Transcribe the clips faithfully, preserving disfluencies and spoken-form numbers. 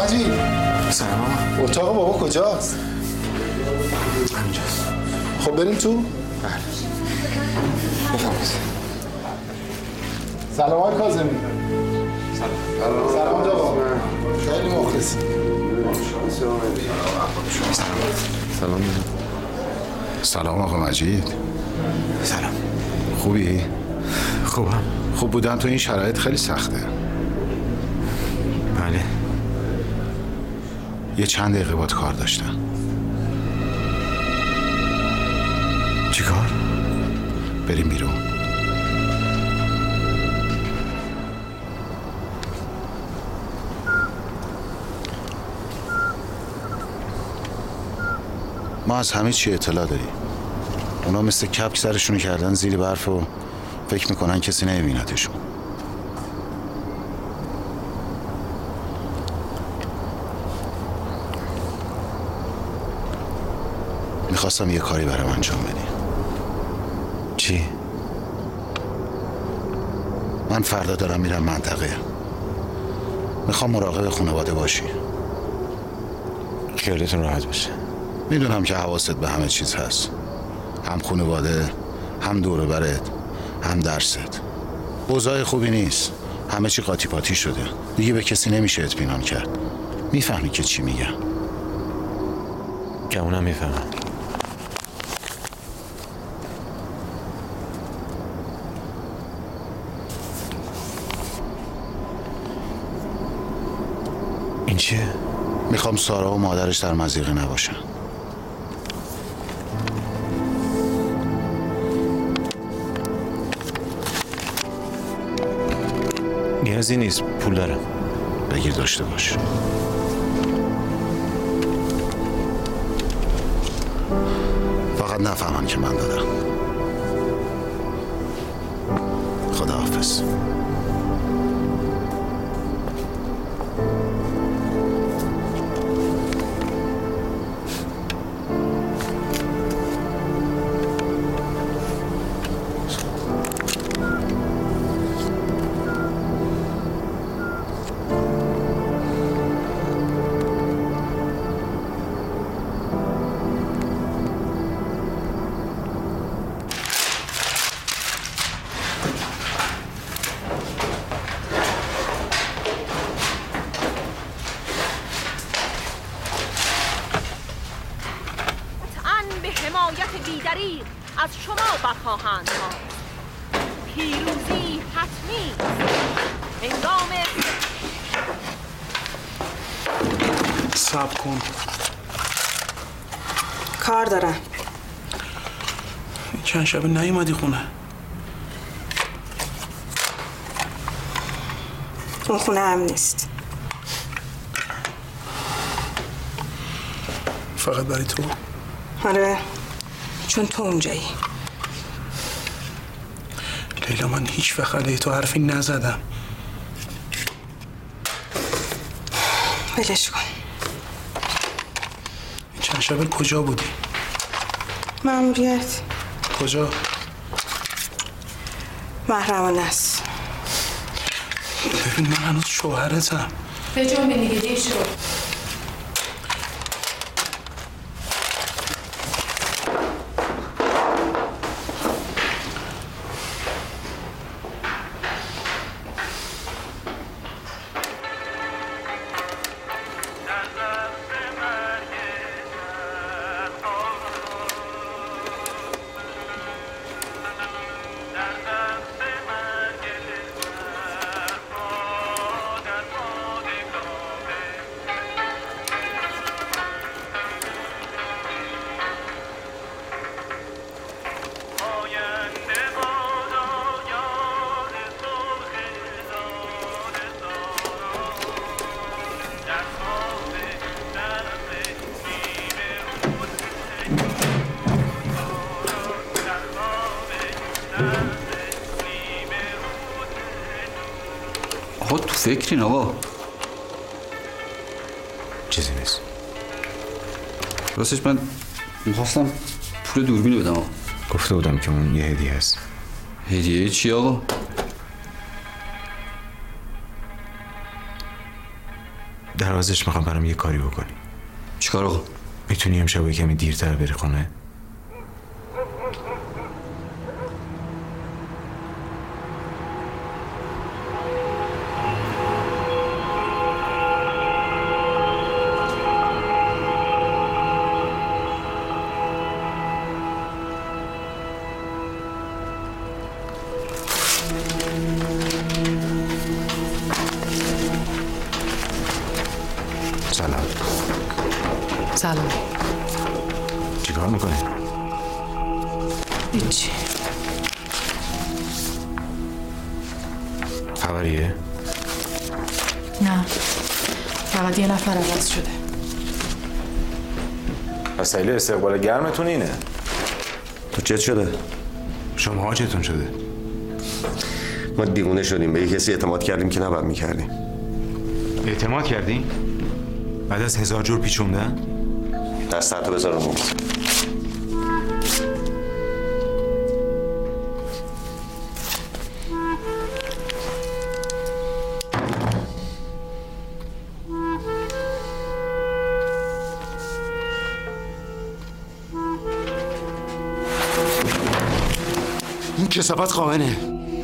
مجید. سلام ماما. اتاق بابا کجاست؟ همینجاست. خب بریم تو؟ بله. بفرمایید. سلام آقای کاظمی. سلام. سلام آقا. خیلی مخلصی. سلام. سلام آقا مجید. سلام. خوبی؟ خوبم. خوب بودن تو این شرایط خیلی سخته. بله. یه چند دقیقه باید کار داشتم. چی کار؟ بریم بیرون. ما از همه چی اطلاع داریم. اونا مثل کپک سرشونو کردن زیر برف و فکر میکنن کسی نمیبینتشون. میخواستم یه کاری برام انجام بدی. چی؟ من فردا دارم میرم منطقه. میخوام مراقب خانواده باشی. خیالتون راحت باشه. میدونم که حواست به همه چیز هست. هم خانواده، هم دور و برت، هم درست. اوضاع خوبی نیست. همه چی قاطی پاتی شده. دیگه به کسی نمیشه اطمینان کرد. میفهمی که چی میگم؟ گمونم میفهمم. این چیه؟ میخوام سارا و مادرش در مضیقه نباشن. نیازی نیست، پول دارم. بگیر داشته باش. فقط نفهمن که من دادم. خداحافظ. حمایت بیدریغ از شما بخواهند ما. پیروزی حتمی هنگام. صبر کن. کار دارم. چند شبه نیومدی خونه. اون خونه هم نیست. فقط برای تو؟ آره، چون تو اونجایی. لیلا، من هیچ وقت علیه تو حرفی نزدم. ولش کن. چند شبه کجا بودی؟ ماموریت. کجا؟ محرمانه است. ببین، من هنوز شوهرتم. به جنبه دیگه دیر شد. آقا تو فکرین آقا؟ چیزی نیست. راستش من میخواستم پول دوربین بدم آقا. گفته بودم که اون یه هدیه است. هدیه چی آقا؟ در عوضش میخوام برام یه کاری بکنی. چیکار آقا؟ میتونی امشب یه کمی دیرتر بری خونه؟ سلام. سلام. چیکار میکنی؟ هیچی. خبریه؟ نه، فقط یه نفر عوض شده. وسایل استقبال گرمتون اینه. تو چت شده؟ شما چتون شده؟ ما دیوونه شدیم، به یه کسی اعتماد کردیم که نباید میکردیم. اعتماد کردین؟ بعد از هزار جور پیچوندن؟ دستتو بذار رو میز. این کثافت خائنه.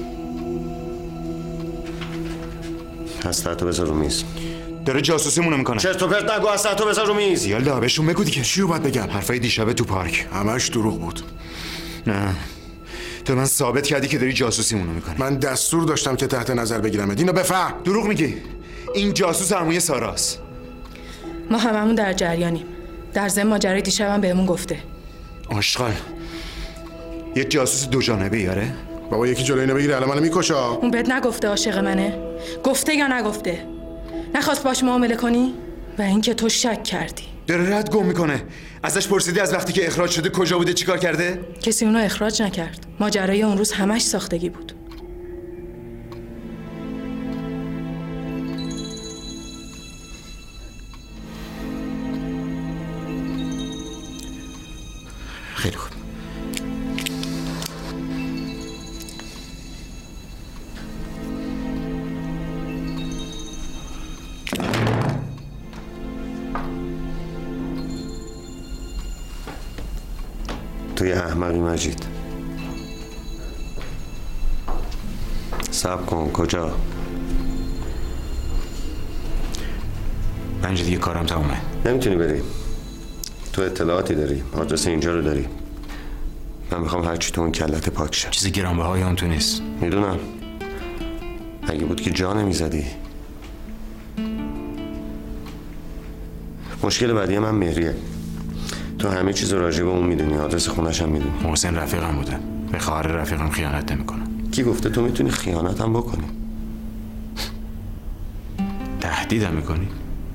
دستتو بذار رو میز. داره جاسوسیمونو میکنه. چرت و پرت نگو، دستتو بذار رو میز. یالا بهشون بگو دیگه. چی رو باید بگم؟ حرفای دیشبه تو پارک همش دروغ بود. نه، تو من ثابت کردی که داری جاسوسیمونو میکنی. من دستور داشتم که تحت نظر بگیرم. اینو بفهم. دروغ میگی. این جاسوس عموی ساراست. ما هممون در جریانیم. در ضمن ماجرای دیشبم بهمون گفته. آشغال. یه جاسوس دو جانبه یاره؟ بابا یکی جلوی اینو بگیره الان منو میکشه. اون بهت نگفته عاشق منه؟ گفته یا نگفته؟ نخواست باش معامله کنی؟ و اینکه تو شک کردی. داره رد گم میکنه. ازش پرسیدی از وقتی که اخراج شده کجا بوده، چیکار کرده؟ کسی اونو اخراج نکرد. ماجرای اون روز همش ساختگی بود. خیلی خوب. توی احمقی مجید. صبر کن. کجا؟ بنج دیگه کارم تمومه. نمیتونی بری. تو اطلاعاتی داری، آدرس اینجا رو داری. من میخوام هرچی تو اون کلت پاک شه. چیزی گرانبهای اون تو نیست. میدونم. اگه بود که جا نمیزدی. مشکل بعدی من مهریه. تو همه چیز راجع به اون میدونی، آدرس خونش هم میدونی. محسن رفیقم بوده. به خواهر رفیقم خیانت نمیکنه. کی گفته تو میتونی خیانت هم بکنی؟ تهدیدم میکنی؟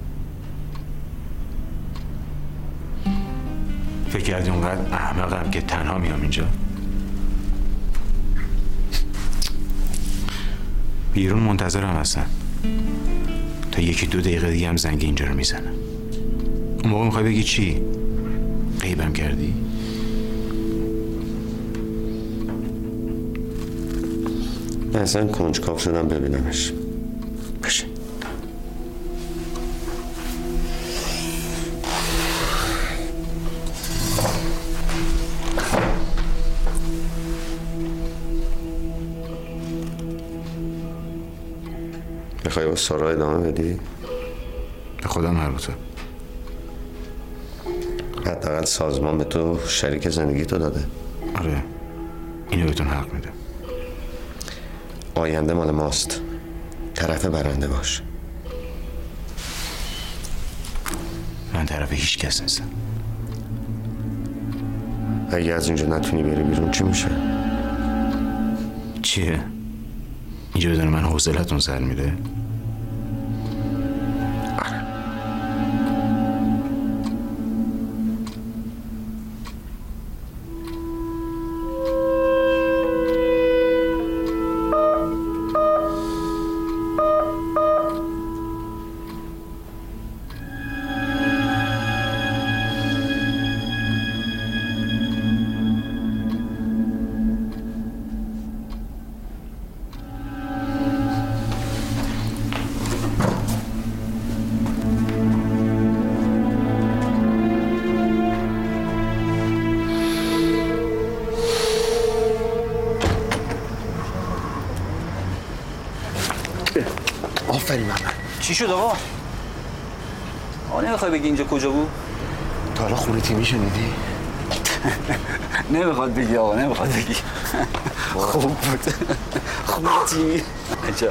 فکر کردی اونقدر احمقم که تنها میام اینجا؟ بیرون منتظرم هستن. تا یکی دو دقیقه دیگه هم زنگ اینجا رو میزنه. اون موقع میخوای بگی چی؟ غیبم کردی؟ من اصلا کنجکاو شدم ببینمش. باشه. میخوای با سارا ادامه بدی؟ به خودم مربوطه. حداقل سازمان به تو شریک زندگی تو داده. آره، اینو بهتون حق میده. آینده مال ماست. طرف برنده باش. من طرف هیچ کس نیستم. اگه از اینجا نتونی بری بیرون چی میشه؟ چیه؟ اینجا بدون من حوصلتون سر میره؟ آفرین محمد. چی شد آقا؟ آقا نمیخوای بگی اینجا کجا بود؟ تا حالا خونه تیمی شنیدی؟ نمیخواد بگی آقا، نمیخواد بگی. خوب بود. خونه تیمی. عجب.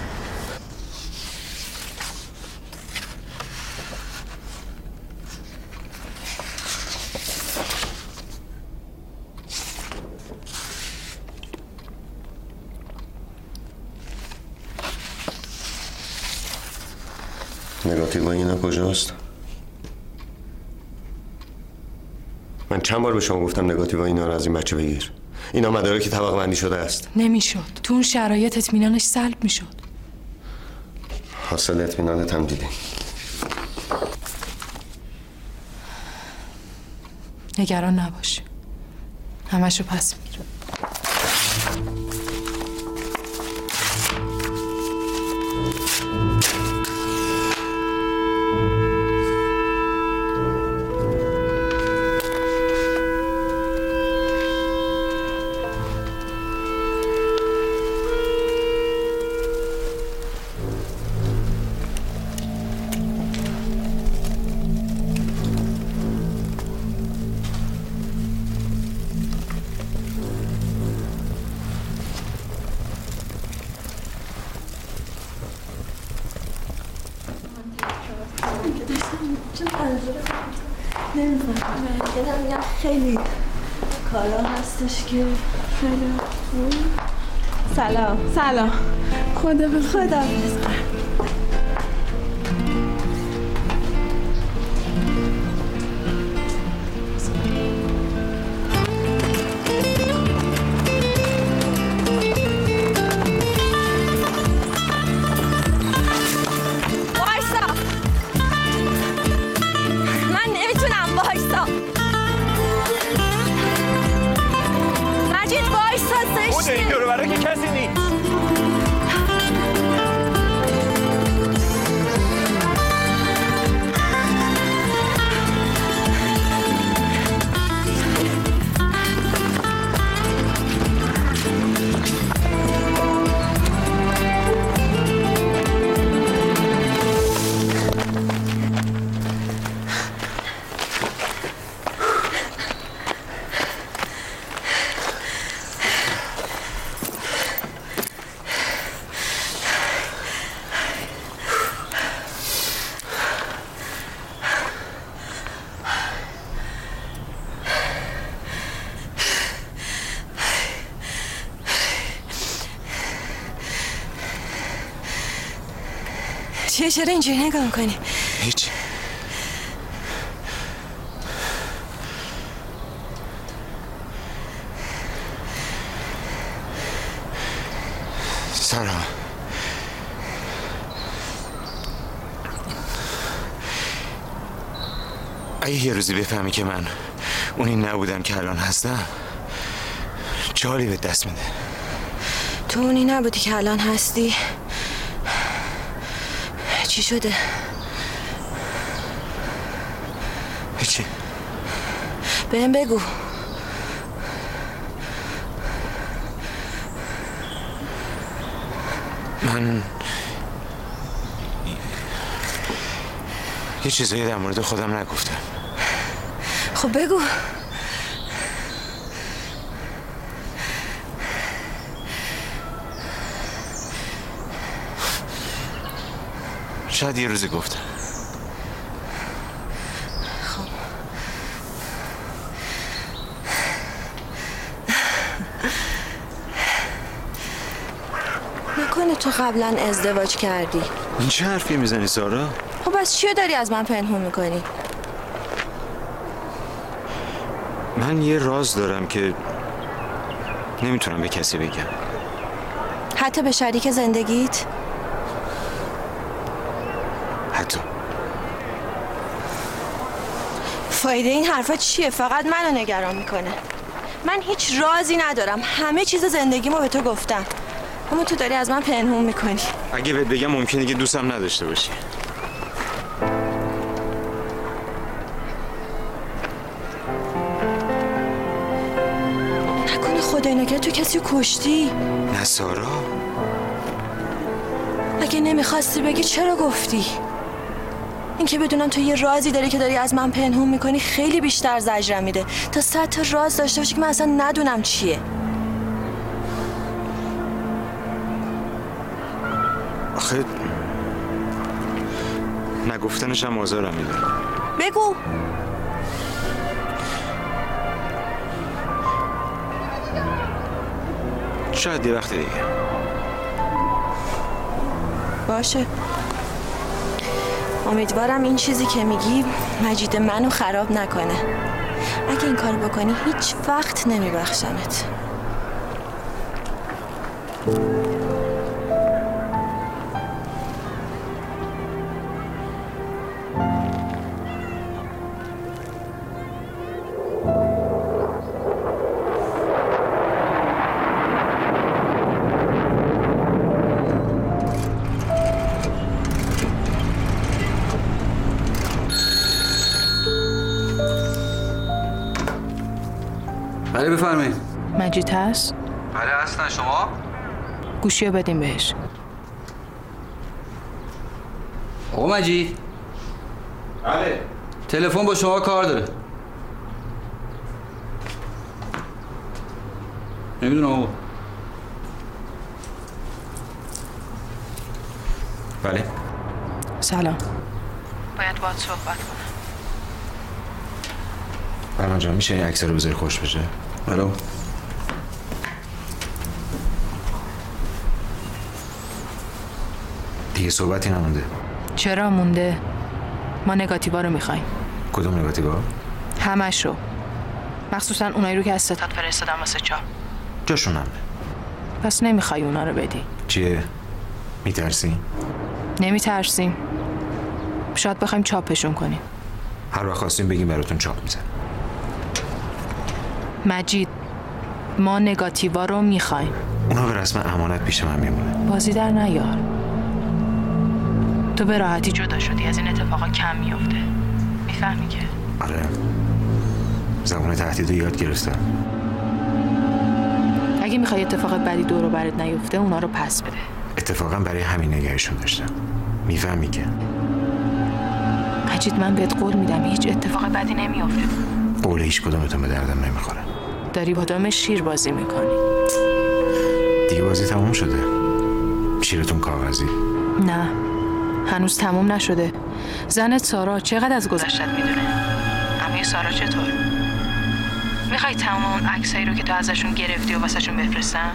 نگاتیو اینا کجاست؟ من چند بار به شما گفتم نگاتیو اینا رو از این بچه بگیر. اینا مدارکی طبقه بندی شده است. نمیشد. تو اون شرایط اطمینانش سلب میشد. حاصل اطمینانت هم دیدی. نگران نباش. همشو پس میگیرم. نمیدونم خیلی کارا هستش که خیلی سلام سلام خدا به خدا چیه؟ چرا اینجوری نگاه میکنی؟ هیچ. سارا، اگه یه روزی بفهمی که من اونی نبودم که الان هستم، چه حالی به دست میده؟ تو اونی نبودی که الان هستی؟ چی شده؟ هیچی. بهم بگو. من یه چیزایی در مورد خودم نگفتم. خب بگو. شاید یه روزی گفتم. خب نکنه تو قبلا ازدواج کردی؟ این چه حرفی میزنی سارا؟ خب بس چیو داری از من پنهون میکنی؟ من یه راز دارم که نمیتونم به کسی بگم. حتی به شریک زندگیت؟ حتی. فایده این حرفا چیه؟ فقط منو نگران میکنه. من هیچ رازی ندارم، همه چیز زندگیمو به تو گفتم، اما تو داری از من پنهون میکنی. اگه بهت بگم ممکنه که دوستم نداشته باشی. نکنه خدای نگه تو کسی رو کشتی؟ نه سارا، اگه نمیخواستی بگی چرا گفتی؟ اینکه بدونم تو یه رازی داری که داری از من پنهون میکنی خیلی بیشتر زجرم میده تا صد تا راز داشته باشی که من اصلا ندونم چیه. آخه نگفتنش هم آزارم میده. بگو. شاید یه وقت دیگه. باشه. امیدوارم این چیزی که میگی مجید منو خراب نکنه. اگه این کارو بکنی هیچ وقت نمیبخشمت. بله بفرمایید. مجید هست؟ بله هستن. شما؟ گوشی رو بدیم بهش. آقا مجید. بله. تلفن با شما کار داره. نمیدونم آقا. بله. سلام. باید باهات صحبت کنم. برمان جان میشه این عکس رو بذاری خوش بشه؟ بله. دیگه صحبتی نمونده. چرا مونده؟ ما نگاتیوا رو میخوایم. کدوم نگاتیوا؟ همش رو. مخصوصا اونایی رو که از ستاد فرستادم واسه چاپ. جاشون نمونه. پس نمیخوای اونا رو بدی؟ چیه؟ میترسی؟ نمیترسیم. شاید بخوایم چاپشون کنیم. هر وقت خواستیم بگیم براتون چاپ میزن. مجید، ما نگاتیوا رو میخوایم. اونا به رسم امانت پیش من میمونه. بازی در نیار. تو به راحتی جدا شدی، از این اتفاقا کم میافته. میفهمی که؟ آره. زبان تهدید رو یاد گرفتم. اگه میخوای اتفاق بدی دور و برت نیفته اونا رو پس بده. اتفاقا برای همین نگهشون داشتم. میفهمی که؟ مجید، من بهت قول میدم هیچ اتفاق بدی نمیافته. قول هیچ کدومتون به دردم نمیخوره. داری با دام شیر بازی میکنی. دیگه بازی تموم شده. شیرتون کاغذی. نه، هنوز تموم نشده. زنت سارا چقدر از گذشتت میدونه؟ عموی سارا چطور؟ میخوای تمام اون عکسایی رو که تو ازشون گرفتی و واسهشون بفرستم؟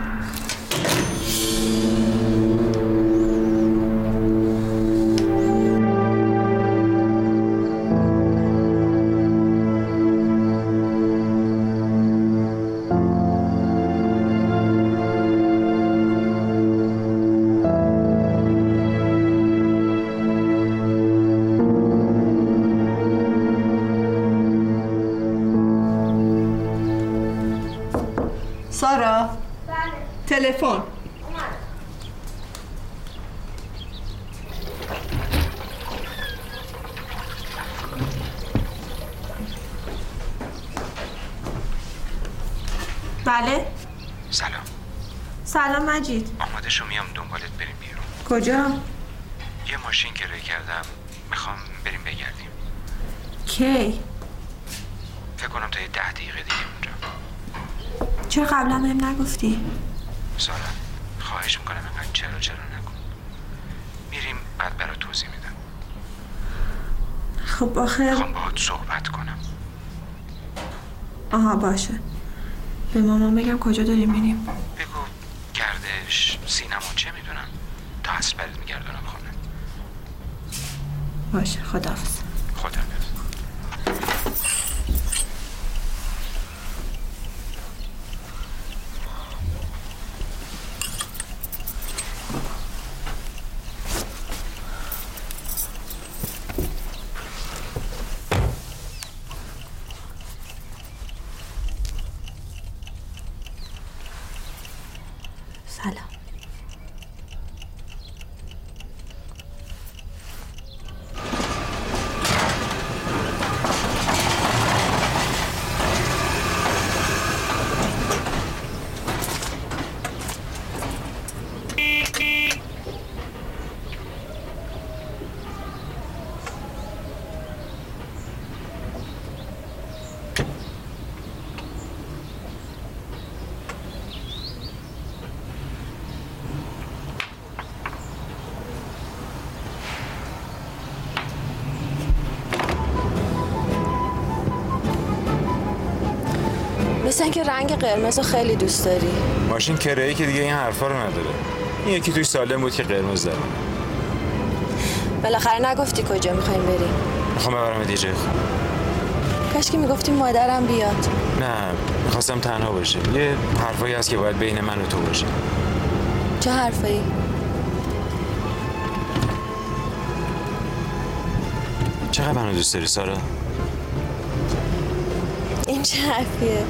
سارا؟ بله. تلفن. بله. سلام. سلام مجید. آماده شو میام دنبالت بریم بیرون. کجا؟ یه ماشین کرایه کردم. میخوام بریم بگردیم. کی؟ فکر کنم تا یه ده دقیقه دیگه اونجا. چرا قبلا بهم نگفتی؟ سارا خواهش میکنم اینقدر چرا چرا نکن. میریم بعد برات توضیح میدم. خب آخر میخوام باهات صحبت کنم. آها باشه. به مامان بگم کجا داریم میریم. بگو گردش، سینما، چه میدونم، تا عصر برات میگردونم خونه. باشه خداحافظ. خداحافظ. سلام. مثل اینکه رنگ قرمز رو خیلی دوست داری. ماشین کرایه که دیگه این حرفا رو نداره. این یکی توی سالم بود که قرمز داره. بالاخره نگفتی کجا میخوایم بریم؟ میخوام ببرم یه جای خوب. کاش که میگفتی مادرم بیاد. نه، میخواستم تنها باشه. یه حرفایی هست که باید بین من و تو باشه. چه حرفایی؟ چقدر منو دوست داری سارا؟ این چه حرفیه؟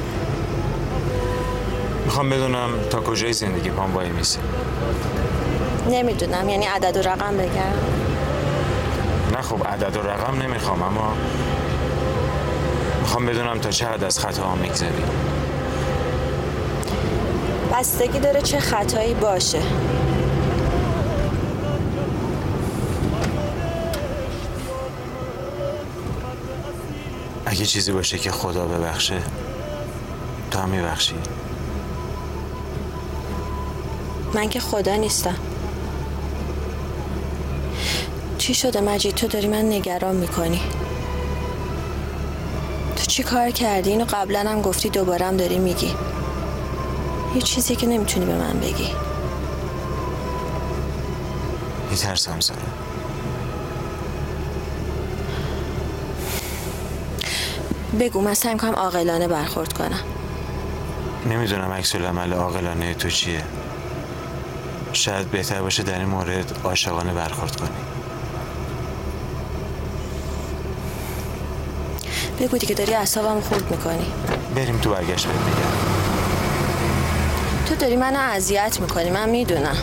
میخوام بدونم تا کجای زندگی پام وای میسی. نمیدونم، یعنی عدد و رقم بگم؟ نه خب عدد و رقم نمیخوام، اما میخوام بدونم تا چه حد از خطاها میگذری. بستگی داره چه خطایی باشه. اگه چیزی باشه که خدا ببخشه تو هم میبخشی؟ من که خدا نیستم. چی شده مجید؟ تو داری من نگران میکنی. تو چی کار کردی؟ اینو قبلا هم گفتی، دوباره هم داری میگی. یه چیزی که نمیتونی به من بگی. میترسم سارا. بگو، من سعی میکنم عاقلانه برخورد کنم. نمیدونم عکس العمل عاقلانه تو چیه. شاید بهتر باشه در این مورد عاشقانه برخورد کنی. بگو دیگه، داری اعصابمو خورد میکنی. بریم تو برگشت بهت میگم. تو داری منو اذیت میکنی، من میدونم.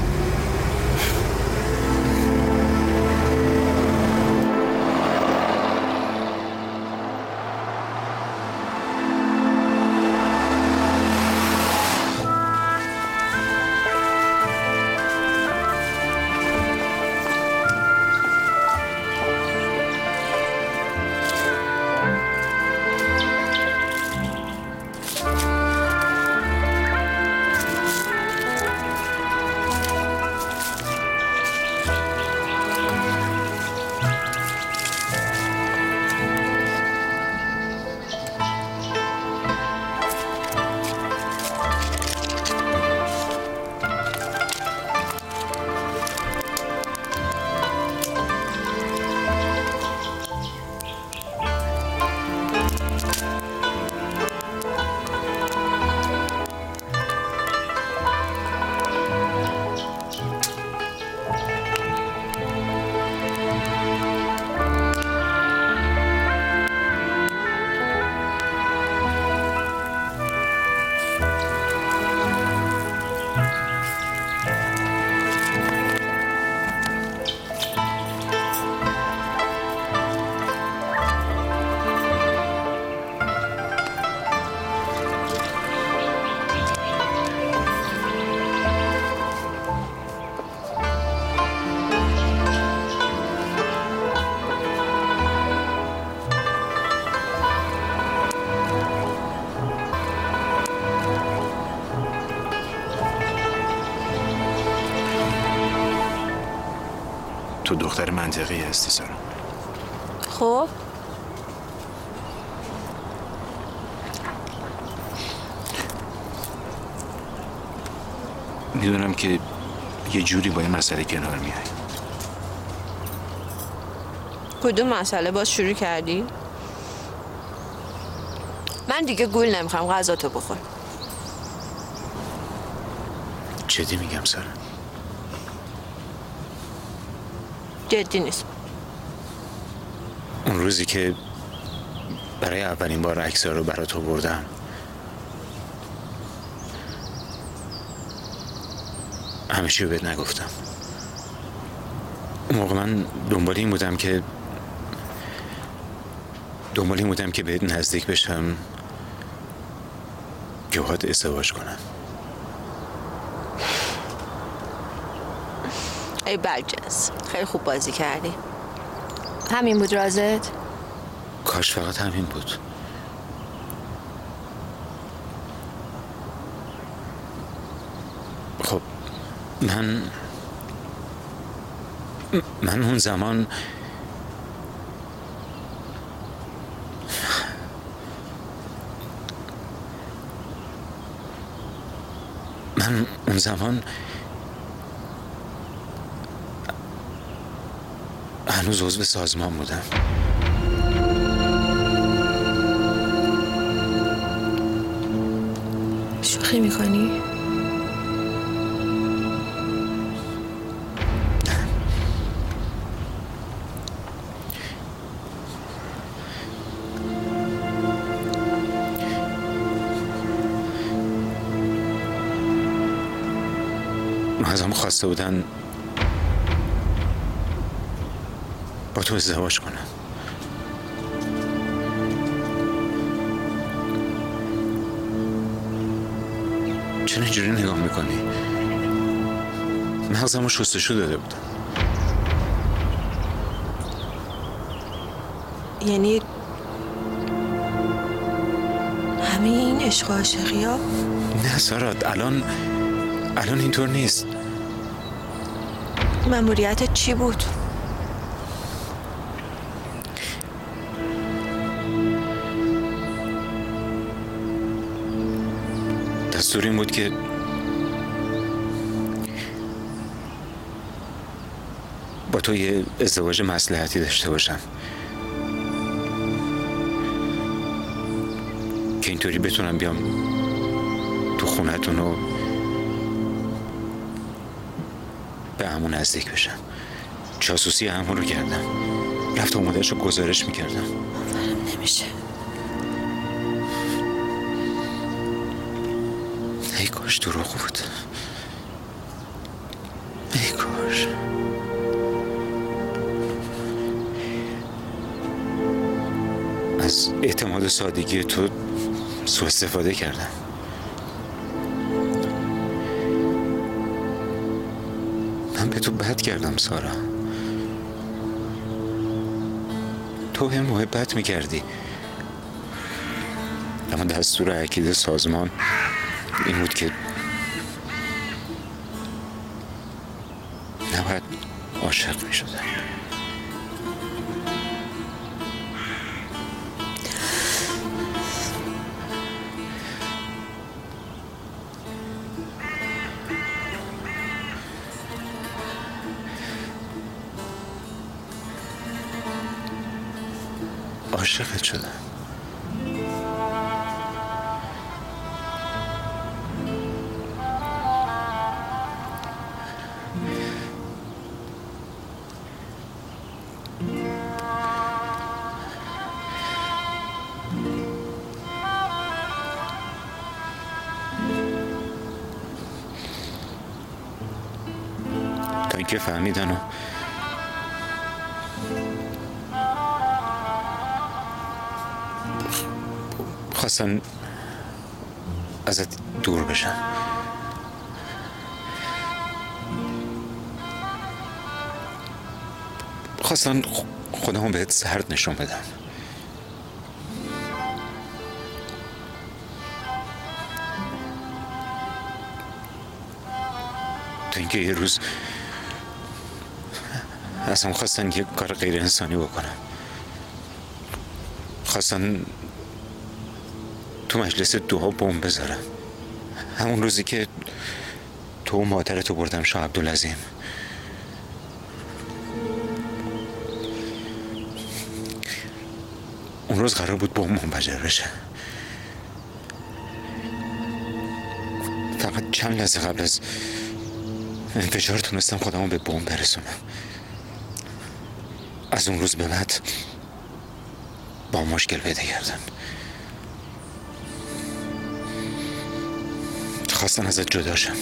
تو دختر منطقی هستی سارا. خب میدونم که یه جوری با این مسئله کنار میای. کدوم مسئله؟ باز شروع کردی؟ من دیگه گول نمیخوام، غذا تو بخور. جدی میگم سارا. جدی نیست. اون روزی که برای اولین بار عکس‌ها رو برات آوردم، همه چی رو بهت نگفتم. اون موقع من دنبال این بودم که دنبال این بودم که بهت نزدیک بشم که باهات ازدواج کنم. ای برجنس، خیلی خوب بازی کردی. همین بود رازت؟ کاش فقط همین بود. خب من من اون زمان من اون زمان هنوز عضو سازمان بودم. شوخی میکنی؟ ازم خواسته بودن با تو ازدواج کنم. چرا اینجوری نگاه میکنی؟ مغزم رو شستشو داده بودم. یعنی همه این عشق و عاشقی ها؟ نه سارا، الان الان اینطور نیست. مأموریتت چی بود؟ دستور این بود که با تو یه ازدواج مصلحتی داشته باشم که اینطوری بتونم بیام تو خونتون و به همون نزدیک بشم. جاسوسی همون رو کردم، رفت اومدهش رو گزارش میکردم. باورم نمیشه. ای کاش دروغ بود، ای کاش. از اعتماد و سادگی تو سوء استفاده کردم. من به تو بد کردم سارا. تو به محبت میکردی، اما دستور اکید سازمان این بود که نباید عاشق میشدم. عاشقت شدم. تا اینکه فهمیدن و خواستن ازت دور بشن. خواستن خودمو بهت سرد نشون بدن. تا اینکه یه روز اصلا خواستن یه کار غیر انسانی بکنن. خواستن تو مجلس دعا بمب بذارم. همون روزی که تو و مادرتو بردم شاه عبدالعظیم. اون روز قرار بود بمب منفجر بشه. فقط چند لحظه قبل از انفجار تونستم خودمو به بمب برسونم. از اون روز به بعد با مشکل پیدا کردن. خواستن ازت جدا شم.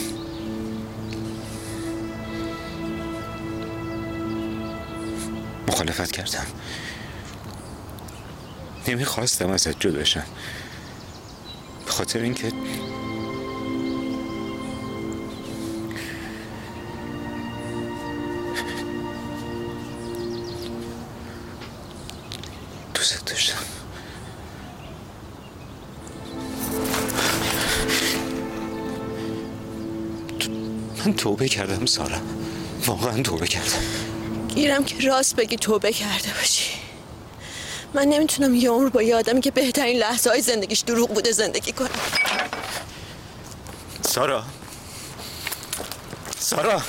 مخالفت کردم. نمیخواستم ازت جدا شم، به خاطر اینکه دوست داشتم. من توبه کردم سارا، واقعا توبه کردم. گیرم که راست بگی توبه کرده باشی. من نمیتونم یه عمر با یه آدمی که بهترین لحظه های زندگیش دروغ بوده زندگی کنم. سارا سارا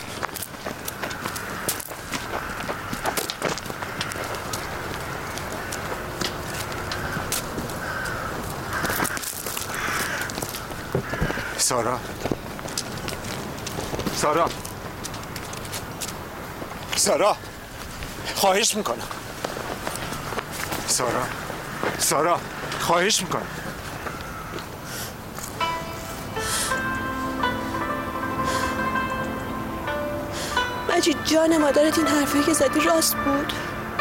سارا سارا سارا خواهش میکنم سارا سارا خواهش میکنم مجید جان مادرت این حرفی که زدی راست بود؟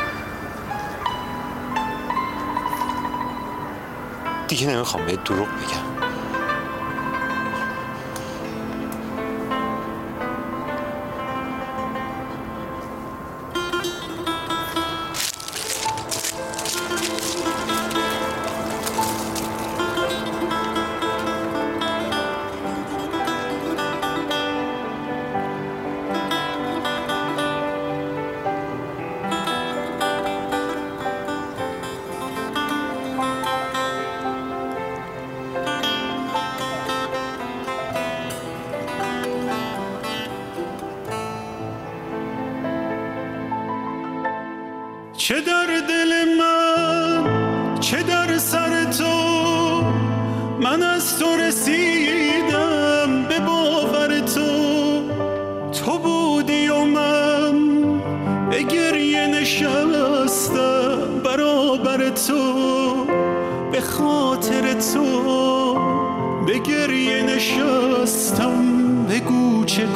دیگه نمیخوام بهت دروغ بگم. چه در دل من چه در سر تو، من از تو رسیدم به باور تو. تو بودی و من به گریه نشستم برابر تو، به خاطر تو به گریه نشستم. بگو چه